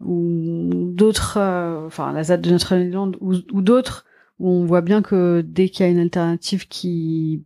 ou d'autres, enfin, euh, la Z A D de Notre-Dame ou, ou d'autres, où on voit bien que dès qu'il y a une alternative qui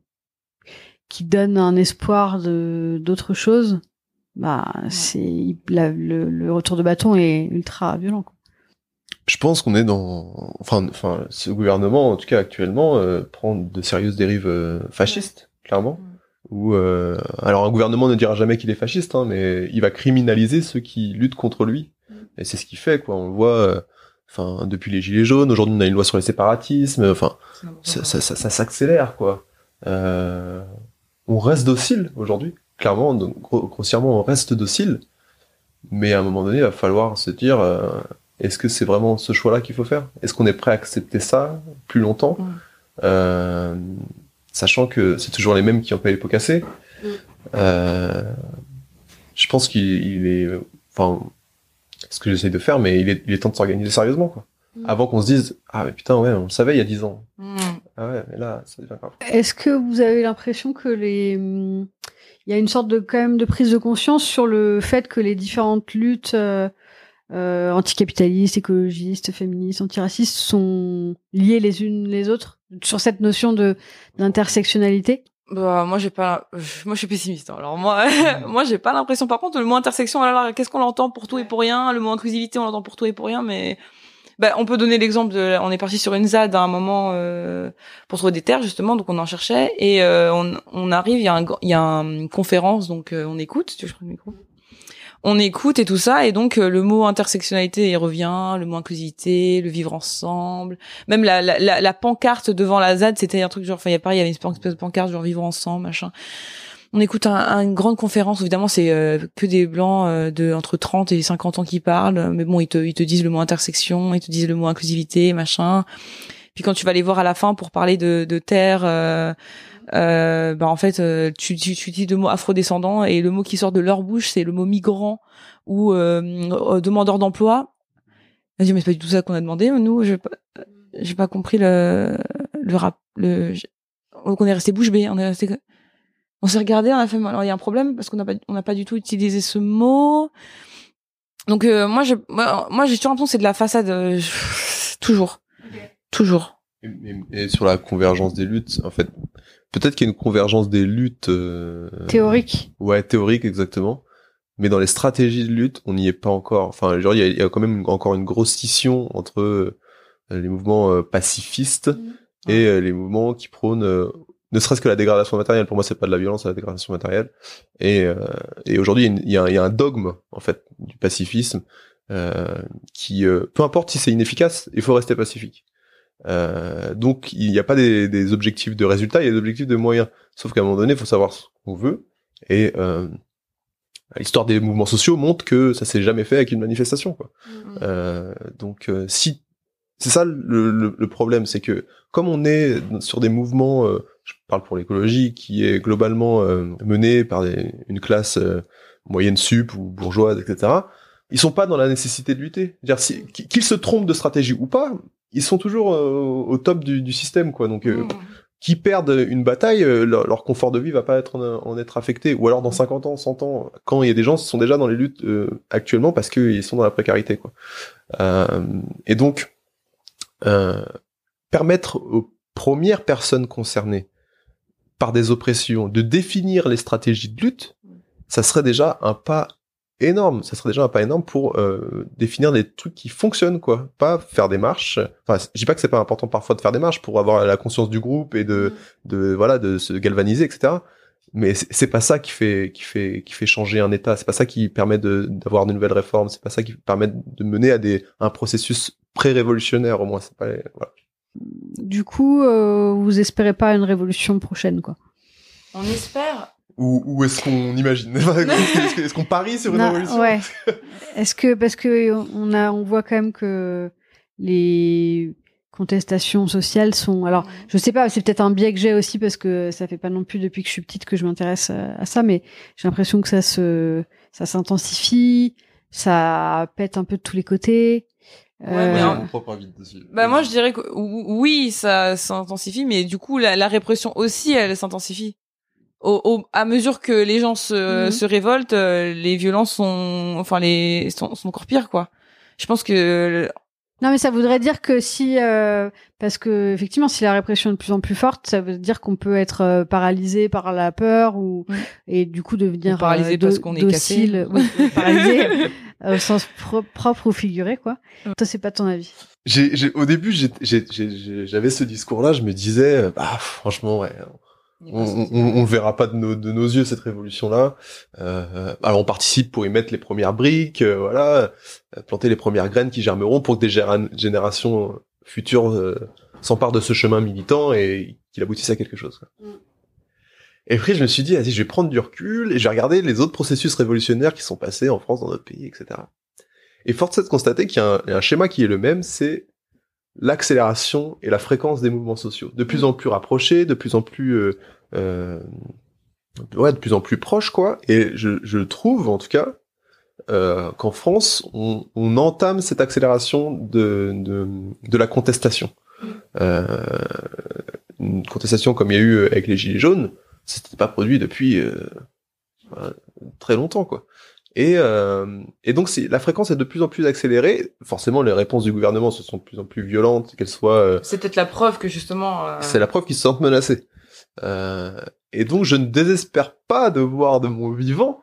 qui donne un espoir de d'autre chose, bah, ouais. c'est la, le, le retour de bâton est ultra violent, quoi. Je pense qu'on est dans, enfin, enfin, ce gouvernement, en tout cas actuellement, euh, prend de sérieuses dérives euh, fascistes, ouais. clairement. Ouais. Où, euh, alors un gouvernement ne dira jamais qu'il est fasciste, hein, mais il va criminaliser ceux qui luttent contre lui. Mm. Et c'est ce qu'il fait, quoi. On le voit, enfin, euh, depuis les Gilets jaunes. Aujourd'hui, on a une loi sur les séparatismes. Enfin, ça, ça, ça, ça s'accélère, quoi. Euh, on reste docile aujourd'hui, clairement, donc, gros, grossièrement, on reste docile. Mais à un moment donné, il va falloir se dire, euh, est-ce que c'est vraiment ce choix-là qu'il faut faire ? Est-ce qu'on est prêt à accepter ça plus longtemps ? Mm. euh, Sachant que c'est toujours les mêmes qui ont payé les pots cassés. Mm. Euh, je pense qu'il il est, enfin, c'est ce que j'essaye de faire, mais il est, il est temps de s'organiser sérieusement, quoi. Mm. Avant qu'on se dise, ah, mais putain, ouais, on le savait il y a dix ans. Mm. Ah ouais, mais là, ça devient grave. Est-ce que vous avez l'impression que les, il y a une sorte de, quand même, de prise de conscience sur le fait que les différentes luttes, euh, euh, anticapitalistes, écologistes, féministes, antiracistes sont liées les unes les autres sur cette notion de d'intersectionnalité? Bah moi j'ai pas, moi je suis pessimiste. Alors moi, mmh. moi j'ai pas l'impression. Par contre le mot intersection, oh là là, qu'est-ce qu'on l'entend pour tout et pour rien. Le mot inclusivité, on l'entend pour tout et pour rien. Mais bah on peut donner l'exemple de, on est parti sur une Z A D à un moment euh, pour trouver des terres justement, donc on en cherchait et euh, on, on arrive, il y a un, il y a une conférence, donc euh, on écoute. Tu veux que je prenne le micro? On écoute et tout ça, et donc euh, le mot intersectionnalité il revient, le mot inclusivité, le vivre ensemble, même la la la, la pancarte devant la Z A D, c'était un truc genre, enfin il y a pareil, il y avait une espèce de pancarte genre vivre ensemble, machin. On écoute un, un, une grande conférence, évidemment c'est euh, que des blancs euh, de entre trente et cinquante ans qui parlent, mais bon ils te ils te disent le mot intersection, ils te disent le mot inclusivité, machin. Puis quand tu vas les voir à la fin pour parler de de terre, euh, Euh, bah en fait euh, tu, tu, tu dis le mot afrodescendant et le mot qui sort de leur bouche c'est le mot migrant ou euh, euh, demandeur d'emploi. Vas-y, mais c'est pas du tout ça qu'on a demandé. Nous, j'ai pas, j'ai pas compris le le rap. Le, donc on est resté bouche bée. On est resté, on s'est regardé, on a fait. Alors il y a un problème parce qu'on n'a pas, on n'a pas du tout utilisé ce mot. Donc euh, moi, je, moi, moi j'ai toujours l'impression que c'est de la façade, euh, toujours, okay. toujours. Et, et, et sur la convergence des luttes, en fait. Peut-être qu'il y a une convergence des luttes... Euh... Théorique. Ouais, théorique, exactement. Mais dans les stratégies de lutte, on n'y est pas encore. Enfin, genre, il y a, il y a quand même encore une grosse scission entre euh, les mouvements euh, pacifistes mmh. et euh, les mouvements qui prônent, euh, ne serait-ce que la dégradation matérielle. Pour moi, c'est pas de la violence, c'est la dégradation matérielle. Et, euh, et aujourd'hui, il y, a, il y a un dogme, en fait, du pacifisme euh, qui, euh, peu importe si c'est inefficace, il faut rester pacifique. Euh, donc il n'y a pas des, des objectifs de résultats, il y a des objectifs de moyens. Sauf qu'à un moment donné, il faut savoir ce qu'on veut. Et euh, l'histoire des mouvements sociaux montre que ça s'est jamais fait avec une manifestation, quoi. Mmh. Euh, donc euh, si c'est ça le, le, le problème, c'est que comme on est sur des mouvements euh, je parle pour l'écologie, qui est globalement euh, menée par des, une classe euh, moyenne sup ou bourgeoise, et cetera. Ils sont pas dans la nécessité de lutter. C'est-à-dire, si, qu'ils se trompent de stratégie ou pas, ils sont toujours euh, au top du, du système, quoi. Donc, euh, mmh. qui perdent une bataille, euh, leur, leur confort de vie va pas être en, en être affecté. Ou alors dans cinquante ans, cent ans, quand il y a des gens qui sont déjà dans les luttes euh, actuellement parce qu'ils sont dans la précarité, quoi. Euh, et donc, euh, permettre aux premières personnes concernées par des oppressions de définir les stratégies de lutte, ça serait déjà un pas énorme. Ça serait déjà un pas énorme pour euh, définir des trucs qui fonctionnent, quoi. Pas faire des marches. Enfin, je dis pas que c'est pas important parfois de faire des marches pour avoir la conscience du groupe et de, mmh. de voilà, de se galvaniser, et cetera. Mais c'est, c'est pas ça qui fait, qui fait, qui fait changer un État. C'est pas ça qui permet de, d'avoir de nouvelles réformes. C'est pas ça qui permet de mener à des, un processus pré-révolutionnaire, au moins. C'est pas, voilà. Du coup, euh, vous espérez pas une révolution prochaine, quoi? On espère. Ou, ou est-ce qu'on imagine? est-ce, que, est-ce qu'on parie sur une non, révolution? Ouais. Est-ce que, parce que on a, on voit quand même que les contestations sociales sont, alors, je sais pas, c'est peut-être un biais que j'ai aussi parce que ça fait pas non plus depuis que je suis petite que je m'intéresse à, à ça, mais j'ai l'impression que ça se, ça s'intensifie, ça pète un peu de tous les côtés. Ouais, mais euh... un... Bah moi je dirais que oui, ça s'intensifie, mais du coup la, la répression aussi, elle s'intensifie. Au, au, à mesure que les gens se, mmh. se révoltent, euh, les violences sont, enfin les sont, sont encore pires, quoi. Je pense que non, mais ça voudrait dire que si, euh, parce que effectivement, si la répression est de plus en plus forte, ça veut dire qu'on peut être euh, paralysé par la peur ou mmh. et du coup devenir ou paralysé euh, do- parce qu'on est docile, cassé. Oui, paralysé au sens pro- propre ou figuré, quoi. Mmh. Toi, c'est pas ton avis. J'ai, j'ai, au début, j'ai, j'ai, j'ai, j'avais ce discours-là, je me disais, bah franchement, ouais. On, on, on le verra pas de nos, de nos yeux cette révolution-là. Euh, alors on participe pour y mettre les premières briques, euh, voilà, planter les premières graines qui germeront pour que des géra- générations futures euh, s'emparent de ce chemin militant et qu'il aboutisse à quelque chose, quoi. Mm. Et après je me suis dit, vas-y, je vais prendre du recul et je vais regarder les autres processus révolutionnaires qui sont passés en France, dans notre pays, et cetera. Et force est de constater qu'il y a un, un schéma qui est le même, c'est l'accélération et la fréquence des mouvements sociaux, de plus en plus rapprochés, de plus en plus euh, euh, ouais, de plus en plus proches, quoi. Et je, je trouve, en tout cas, euh, qu'en France, on, on entame cette accélération de, de, de la contestation. Euh, une contestation comme il y a eu avec les Gilets jaunes, c'était pas produit depuis euh, très longtemps, quoi. Et, euh, et donc c'est, la fréquence est de plus en plus accélérée. Forcément, les réponses du gouvernement se sont de plus en plus violentes, qu'elles soient... Euh, c'est peut-être la preuve que justement... Euh... C'est la preuve qu'ils se sentent menacés. Euh, et donc je ne désespère pas de voir de mon vivant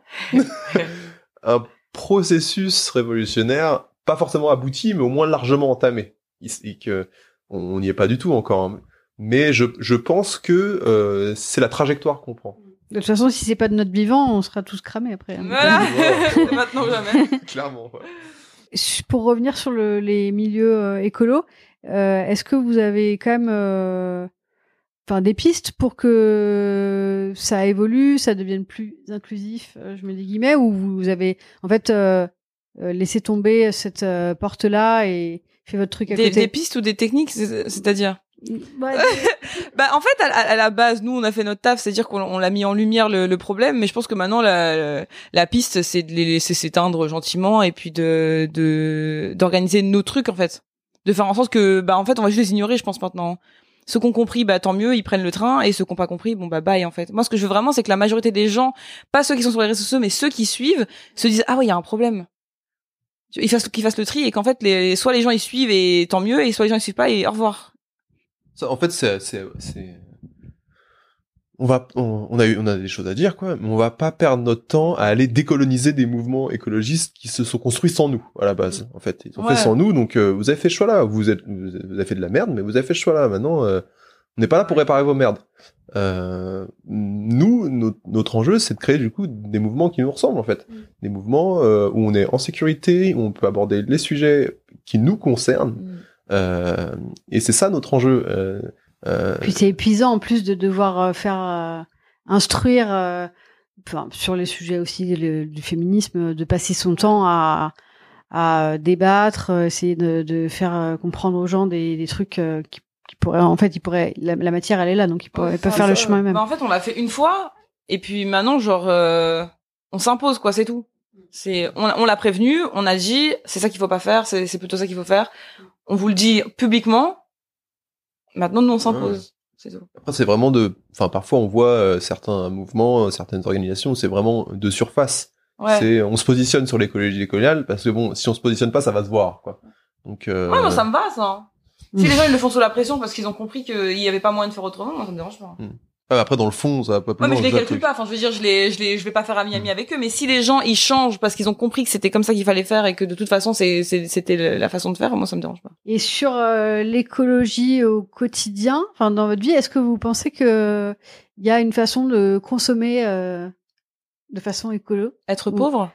un processus révolutionnaire, pas forcément abouti, mais au moins largement entamé. Et que on n'y est pas du tout encore. Hein. Mais je, je pense que euh, c'est la trajectoire qu'on prend. De toute façon, si c'est pas de notre vivant, on sera tous cramés après. Hein. Voilà. Maintenant jamais. Clairement. Ouais. Pour revenir sur le, les milieux euh, écolos, euh, est-ce que vous avez quand même, euh, enfin, des pistes pour que ça évolue, ça devienne plus inclusif, euh, je mets des guillemets, ou vous avez en fait euh, euh, laissé tomber cette euh, porte-là et fait votre truc à des, côté. Des pistes ou des techniques, c'est, c'est-à-dire? Ouais. Bah en fait à, à la base nous on a fait notre taf, c'est-à-dire qu'on on l'a mis en lumière le, le problème, mais je pense que maintenant la, la piste c'est de les laisser s'éteindre gentiment et puis de de d'organiser nos trucs en fait, de faire en sorte que bah en fait on va juste les ignorer, je pense maintenant. Ceux qui ont compris, bah tant mieux, ils prennent le train, et ceux qui n'ont pas compris, bon bah bye en fait. Moi ce que je veux vraiment c'est que la majorité des gens, pas ceux qui sont sur les réseaux sociaux mais ceux qui suivent, se disent ah ouais il y a un problème. Ils fassent qu'ils fassent le tri et qu'en fait les soit les gens ils suivent et tant mieux, et soit les gens ils suivent pas et au revoir. Ça, en fait, c'est, c'est, c'est... on va, on, on a eu, on a des choses à dire, quoi, mais on va pas perdre notre temps à aller décoloniser des mouvements écologistes qui se sont construits sans nous, à la base. En fait, ils ont ouais. fait sans nous, donc euh, vous avez fait ce choix-là. Vous êtes, vous avez fait de la merde, mais vous avez fait ce choix-là. Maintenant, euh, on n'est pas là pour réparer vos merdes. Euh, nous, notre, notre enjeu, c'est de créer du coup des mouvements qui nous ressemblent, en fait, mm. des mouvements euh, où on est en sécurité, où on peut aborder les sujets qui nous concernent. Mm. Euh, et c'est ça notre enjeu. Euh, euh... Puis c'est épuisant en plus de devoir euh, faire euh, instruire, euh, enfin, sur les sujets aussi le, du féminisme, de passer son temps à, à débattre, essayer de, de faire comprendre aux gens des, des trucs euh, qui, ils pourraient, en fait, ils pourraient, la, la matière, elle est là, donc ils, pourraient, Ouais, ils peuvent enfin, faire le ça, chemin eux-mêmes. Bah, en fait, on l'a fait une fois, et puis maintenant, genre, euh, on s'impose, quoi, c'est tout. C'est, on, on l'a prévenu, on a dit, c'est ça qu'il faut pas faire, c'est, c'est plutôt ça qu'il faut faire. On vous le dit publiquement. Maintenant, nous, on s'impose. Ouais. C'est tout. Après, c'est vraiment de, enfin, parfois, on voit euh, certains mouvements, euh, certaines organisations, c'est vraiment de surface. Ouais. C'est, on se positionne sur l'écologie coloniale, parce que bon, si on se positionne pas, ça va se voir, quoi. Donc, euh... ouais, moi, ça me va, ça. Si les gens, ils le font sous la pression parce qu'ils ont compris qu'il y avait pas moyen de faire autrement, moi, ça me dérange pas. Mm. Après, dans le fond, ça va pas plus ouais, mais loin, je les calcule pas. Enfin, je veux dire, je les, je les, je vais pas faire ami-ami mmh. avec eux. Mais si les gens, ils changent parce qu'ils ont compris que c'était comme ça qu'il fallait faire et que de toute façon, c'est, c'est, c'était la façon de faire, moi, ça me dérange pas. Et sur euh, l'écologie au quotidien, enfin, dans votre vie, est-ce que vous pensez que il y a une façon de consommer euh, de façon écolo? Être pauvre?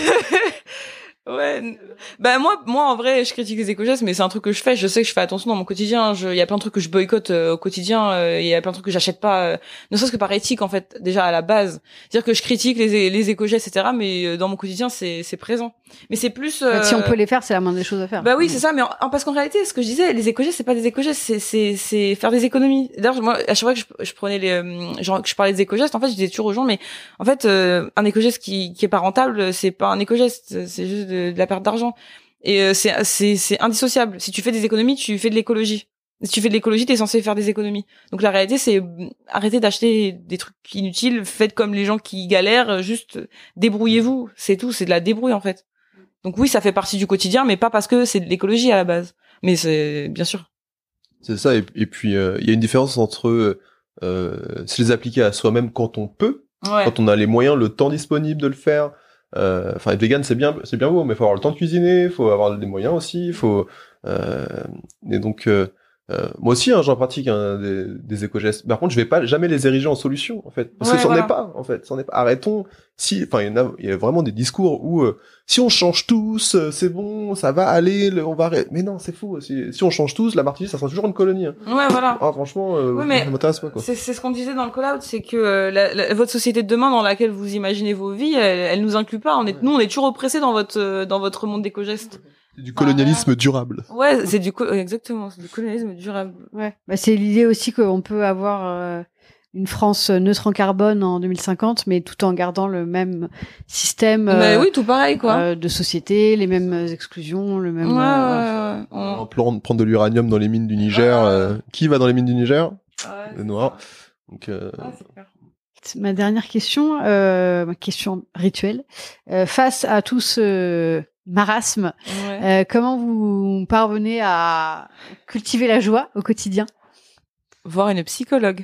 Ouais. Bah moi, moi en vrai, je critique les éco-gestes, mais c'est un truc que je fais. Je sais que je fais attention dans mon quotidien. Il y a plein de trucs que je boycotte euh, au quotidien. Il euh, y a plein de trucs que j'achète pas, euh, ne serait-ce que par éthique en fait, déjà à la base. C'est-à-dire que je critique les les éco-gestes, et cetera. Mais euh, dans mon quotidien, c'est c'est présent. Mais c'est plus. Euh... Si on peut les faire, c'est la moindre des choses à faire. Bah oui, mmh. c'est ça. Mais en, parce qu'en réalité, ce que je disais, les éco-gestes, c'est pas des éco-gestes, c'est c'est c'est faire des économies. D'ailleurs, moi, à chaque fois que je, je prenais les, euh, genre que je parlais des éco-gestes, en fait, je disais toujours aux gens, mais en fait, euh, un éco-geste qui qui est pas rentable, c'est pas un éco-geste, c'est juste de, de la perte d'argent. Et euh, c'est c'est c'est indissociable. Si tu fais des économies, tu fais de l'écologie. Si tu fais de l'écologie, t'es censé faire des économies. Donc la réalité, c'est arrêter d'acheter des trucs inutiles, faites comme les gens qui galèrent, juste débrouillez-vous, c'est tout, c'est de la débrouille en fait. Donc oui, ça fait partie du quotidien, mais pas parce que c'est de l'écologie à la base. Mais c'est bien sûr. C'est ça, et, et puis il euh, y a une différence entre euh, se les appliquer à soi-même quand on peut, ouais. quand on a les moyens, le temps disponible de le faire. Enfin, euh, être vegan, c'est bien, c'est bien beau, mais faut avoir le temps de cuisiner, faut avoir des moyens aussi, faut. Euh, et donc, euh, euh, moi aussi, hein, j'en pratique hein, des, des éco-gestes. Par contre, je vais pas jamais les ériger en solution, en fait, parce ouais, que c'en voilà. est pas, en fait, c'en est pas. Arrêtons. Si, enfin, il y en a, il y a vraiment des discours où euh, si on change tous, euh, c'est bon, ça va aller, le, on va. Arrêter. Mais non, c'est fou. Si, si on change tous, la Martinique, ça sera toujours une colonie. Hein. Ouais, voilà. Ah, franchement, euh, oui, mais ça m'intéresse pas quoi. C'est, c'est ce qu'on disait dans le call-out, c'est que euh, la, la, votre société de demain dans laquelle vous imaginez vos vies, elle, elle nous inclut pas. On est, ouais. nous, on est toujours oppressés dans votre euh, dans votre monde d'éco-gestes. C'est du colonialisme ah, durable. Ouais, c'est du co- exactement, c'est du colonialisme durable. Ouais, bah c'est l'idée aussi qu'on peut avoir euh, une France neutre en carbone en deux mille cinquante, mais tout en gardant le même système. Euh, mais oui, tout pareil quoi. Euh, de société, les mêmes exclusions, le même. Ouais, euh, ouais, ouais. On... En plan, prendre de l'uranium dans les mines du Niger. Ah, euh, qui va dans les mines du Niger? Ouais, les Noirs. Donc. Euh... Ah, c'est clair. Ma dernière question, euh, ma question rituelle, euh, face à tout ce marasme, ouais. euh, comment vous parvenez à cultiver la joie au quotidien? Voir une psychologue.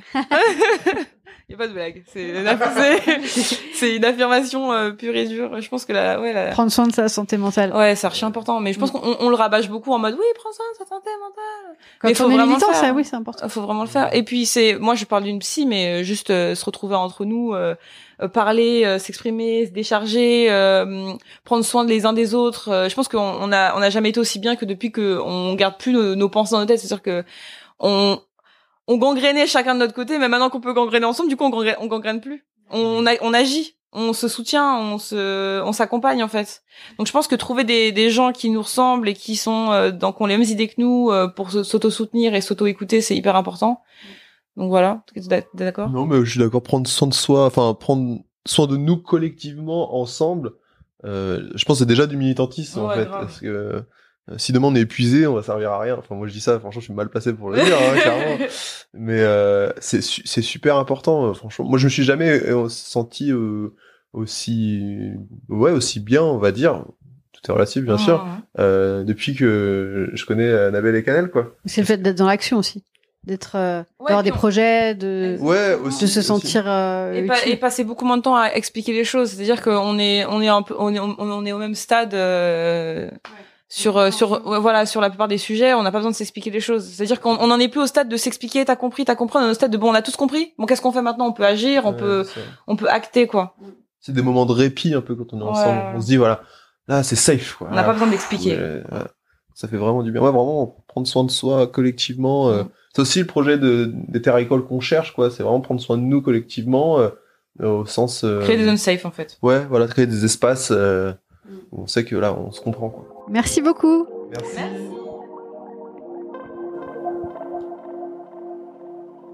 Il y a pas de blague, c'est c'est, c'est une affirmation euh, pure et dure. Je pense que la ouais la prendre soin de sa santé mentale. Ouais, c'est archi important, mais je pense qu'on on le rabâche beaucoup en mode oui, prends soin de sa santé mentale. Quand mais on est militant, ça oui, c'est important. Faut vraiment le faire. Et puis c'est moi je parle d'une psy, mais juste euh, se retrouver entre nous, euh, euh, parler, euh, s'exprimer, se décharger, euh, prendre soin les uns des autres. Euh, je pense qu'on on a on a jamais été aussi bien que depuis que on garde plus nos, nos pensées dans nos têtes. C'est-à-dire que on on gangrénait chacun de notre côté, mais maintenant qu'on peut gangréner ensemble, du coup on gangrène, on gangrène plus. On, a, on agit, on se soutient, on se, on s'accompagne en fait. Donc je pense que trouver des, des gens qui nous ressemblent et qui sont, euh, dans, qui ont les mêmes idées que nous, euh, pour s'auto-soutenir et s'auto-écouter, c'est hyper important. Donc voilà, t'es d'accord? Non, mais je suis d'accord. Prendre soin de soi, enfin prendre soin de nous collectivement ensemble. Euh, je pense que c'est déjà du militantisme ouais, en fait, grave. Parce que euh, si demain on est épuisé, on va servir à rien. Enfin moi je dis ça, franchement je suis mal placé pour le dire, hein, clairement. Mais euh, c'est c'est super important, euh, franchement. Moi je me suis jamais euh, senti euh, aussi ouais aussi bien, on va dire. Tout est relatif bien mmh. sûr. Euh, depuis que je connais Annabelle et Canel quoi. C'est le fait d'être dans l'action aussi. D'être euh, ouais, d'avoir des on... projets, de ouais, aussi, de se aussi. sentir euh, et, pa- et passer beaucoup moins de temps à expliquer les choses. C'est-à-dire qu'on est on est un peu on est on est au même stade euh, ouais. sur euh, sur ouais, voilà sur la plupart des sujets. On n'a pas besoin de s'expliquer les choses. C'est-à-dire qu'on on en est plus au stade de s'expliquer. T'as compris, t'as compris. On est au stade de bon, on a tous compris. Bon, qu'est-ce qu'on fait maintenant? On peut agir, on ouais, peut on peut acter quoi. C'est des moments de répit un peu quand on est ensemble. Ouais. On se dit voilà, là c'est safe quoi. On n'a voilà. pas besoin d'expliquer. Ouais, ouais. Ça fait vraiment du bien. Ouais, vraiment prendre soin de soi collectivement. Euh, mm. C'est aussi le projet de, des terres agricoles qu'on cherche, quoi. C'est vraiment prendre soin de nous collectivement, euh, au sens... Euh, créer des zones safe, en fait. Ouais, voilà, créer des espaces euh, où on sait que là, on se comprend, quoi. Merci beaucoup. Merci. Merci.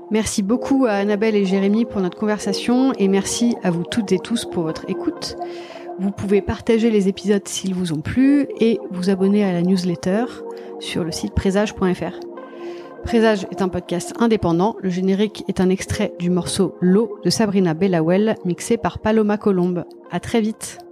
Merci beaucoup à Annabelle et Jérémy pour notre conversation et merci à vous toutes et tous pour votre écoute. Vous pouvez partager les épisodes s'ils vous ont plu et vous abonner à la newsletter sur le site présage point f r. Présage est un podcast indépendant. Le générique est un extrait du morceau L'eau de Sabrina Bellawell, mixé par Paloma Colombe. À très vite.